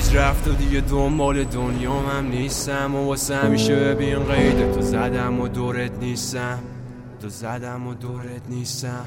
تیز رفت و دیگه دنبال دنیام هم نیستم و واسه همیشه ببین قیده تو زدم و دورت نیستم تو زدم و دورت نیستم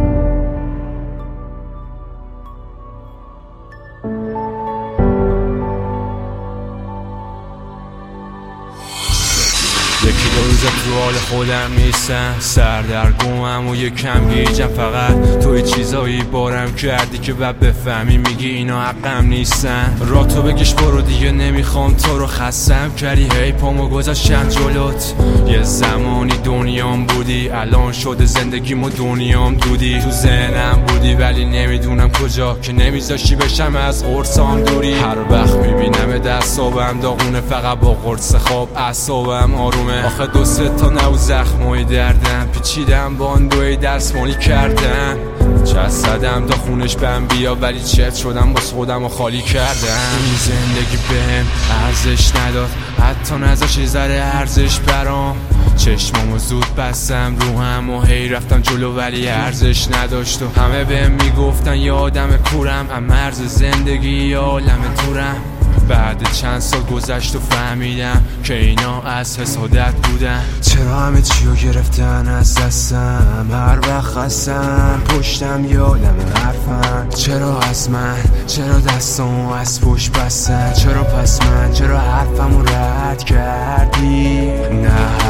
یکی دو روز تو حال خودم نیستم سردرگمم و یکم گیجم فقط توی چیزایی بارم کردی که بعد بفهمی میگی اینا حقم نیستن را تو بگیش برو دیگه نمیخوام تو رو خستم کردی هی پامو گذاشتم جلوت یه زمانی دنیام بودی الان شده زندگیم و دنیام دودی تو ذهنم بودی ولی نمیدونم کجا که نمیذاشی بشم از قرصام دوری هر وقت میبینم دستابم داغونه فقط با قرص خواب اعصابم آرومه آخه دو سه تا نو زخمای دردم پیچیدم باندوی دستمالی کردم چست زدم تا خونش بهم بیا ولی چت شدم باز خودم و خالی کردم این زندگی بهم ارزش نداد حتی نذاش یه ذره ارزش برام چشمامو زود بستم روحم و هی رفتم جلو ولی ارزش نداشت و همه بهم میگفتن یه آدم کورم از مرز زندگی یه عالم دورم بعد چند سال گذشت و فهمیدم که اینا از حسادت بودن چرا همه چیو گرفتن از دستم هر وقت خستم پشتم یادم حرفم چرا از من چرا دستامو از پشت بستن چرا پس من چرا حرفمو رد کردی نه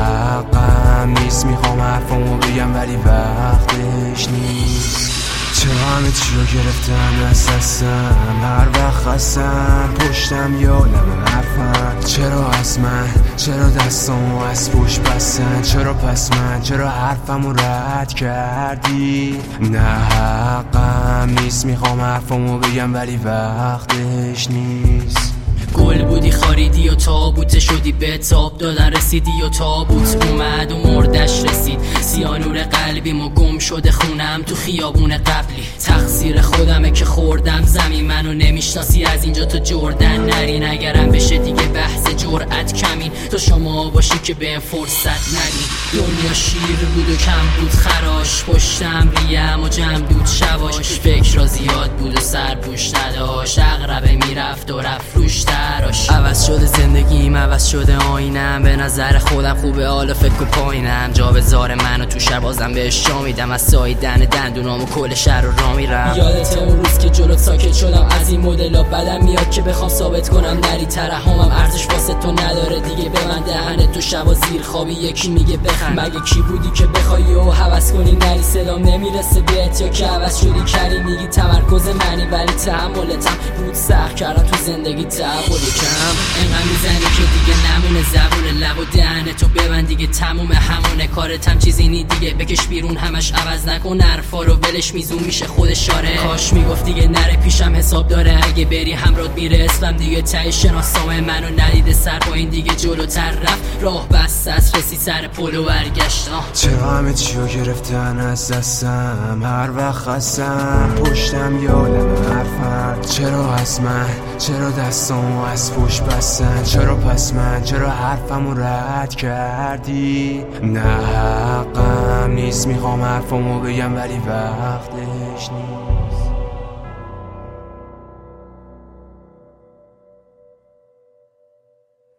حقم نیست میخوام حرفمو بگم ولی وقتش نیست چرا همه چیو گرفتن از دستم هر وقت خستم پشتم یادم حرفم چرا از من چرا دستامو از پشت بستن چرا پس من چرا حرفمو رد کردی نه حقم نیست میخوام حرفمو بگم ولی وقتش نیست گل بودی خاریدی و تابوت شدی به تاب دادن رسیدی و تابوت اومد و مردش رسید سیانور قلبیم و گم شده خونم تو خیابون قبلی تقصیر خودمه که خوردم زمین منو نمیشناسی از اینجا تو جردن نرین اگرم بشه دیگه بحث جرأت کمین تو شما باشی که به فرصت ندین دنیا شیر بود و کم بود خراش پشتم ریم و جمع دود شواش فکر را زیاد بود و سر پوش نداشت اغربه میرفت و رفت روش تراش عوض شده زندگیم عوض شده آینم به نظر خودم خوبه حالا فکر و پایینم جا به زار منو تو شهر بازم بهش جا میدم از سایدن دندونام و کل شهر رو را میرم یادت اون روز که جلوت ساکت شدم از این مدلا بدم میاد که بخوام ثابت کنم نری ترحمم ارزش واسه تو نداره دیگه به من دهنت تو شبا زیر خوابی یکی میگه بخند مگه کی بودی که بخوای و هوس کنی نری صدام نمیرسه بهت یا که عوض شدی کری میگی تمرکز منی ولی تحملتم بود سخت کردم تو زندگی تحول کم اینقدر میزنی که دیگه نمونه زبون لب و دهنتو ببند دیگه تموم همونه کارتم چیزی نی دیگه بکش بیرون همش عوض نکن حرفا رو ولش میزون میشه خودش شاره کاش میگفت دیگه نره پیشم حساب داره اگه بری همرات میره اسمم دیگه ته شناسنامه منو ندیده سر با این دیگه جلوتر رفت راه بست از رسید سر پل و برگشت چرا همه چیو گرفتن از دستم هر وقت خستم پشتم یادم حرفم چرا از من چرا دستامو از پشت بستن چرا پس من چرا حرفمو رد کردی نه حقم نیست میخوام حرفمو بگم ولی وقتش نیست